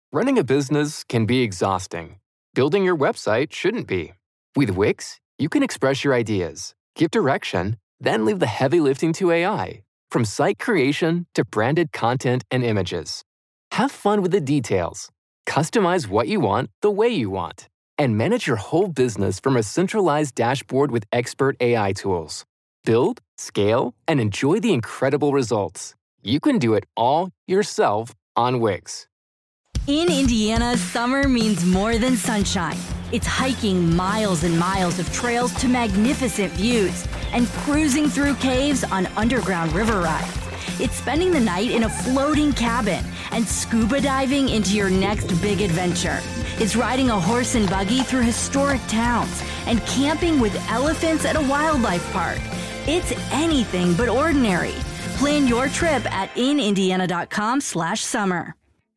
Running a business can be exhausting. Building your website shouldn't be. With Wix, you can express your ideas, give direction, then leave the heavy lifting to AI, from site creation to branded content and images. Have fun with the details. Customize what you want the way you want. And manage your whole business from a centralized dashboard with expert AI tools. Build, scale, and enjoy the incredible results. You can do it all yourself on Wix. In Indiana, summer means more than sunshine. It's hiking miles and miles of trails to magnificent views and cruising through caves on underground river rides. It's spending the night in a floating cabin and scuba diving into your next big adventure. It's riding a horse and buggy through historic towns and camping with elephants at a wildlife park. It's anything but ordinary. Plan your trip at inindiana.com/summer.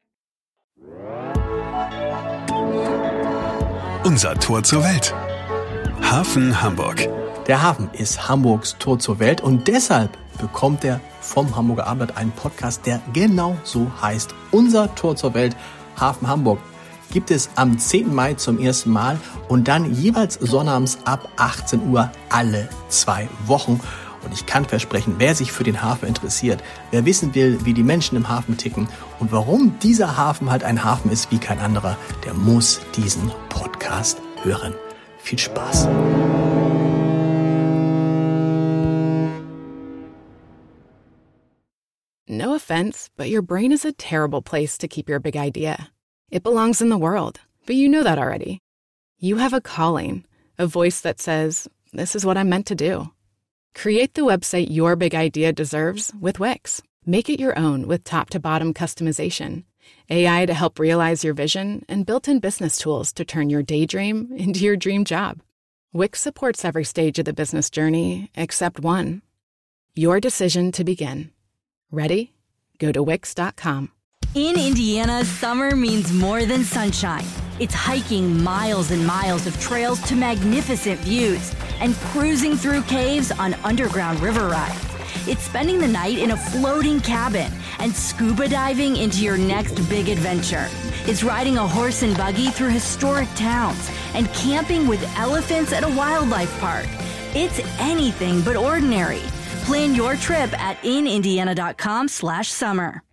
Unser Tor zur Welt. Hafen Hamburg. Der Hafen ist Hamburgs Tor zur Welt und deshalb bekommt er vom Hamburger Abendblatt einen Podcast, der genau so heißt. Unser Tor zur Welt, Hafen Hamburg. Gibt es am 10. Mai zum ersten Mal und dann jeweils sonnabends ab 18 Uhr alle 2 Wochen. Und ich kann versprechen, wer sich für den Hafen interessiert, wer wissen will, wie die Menschen im Hafen ticken und warum dieser Hafen halt ein Hafen ist wie kein anderer, der muss diesen Podcast hören. Viel Spaß! No offense, but your brain is a terrible place to keep your big idea. It belongs in the world, but you know that already. You have a calling, a voice that says, this is what I'm meant to do. Create the website your big idea deserves with Wix. Make it your own with top-to-bottom customization, AI to help realize your vision, and built-in business tools to turn your daydream into your dream job. Wix supports every stage of the business journey except one, your decision to begin. Ready? Go to Wix.com. In Indiana, summer means more than sunshine. It's hiking miles and miles of trails to magnificent views and cruising through caves on underground river rides. It's spending the night in a floating cabin and scuba diving into your next big adventure. It's riding a horse and buggy through historic towns and camping with elephants at a wildlife park. It's anything but ordinary. Plan your trip at inindiana.com/summer.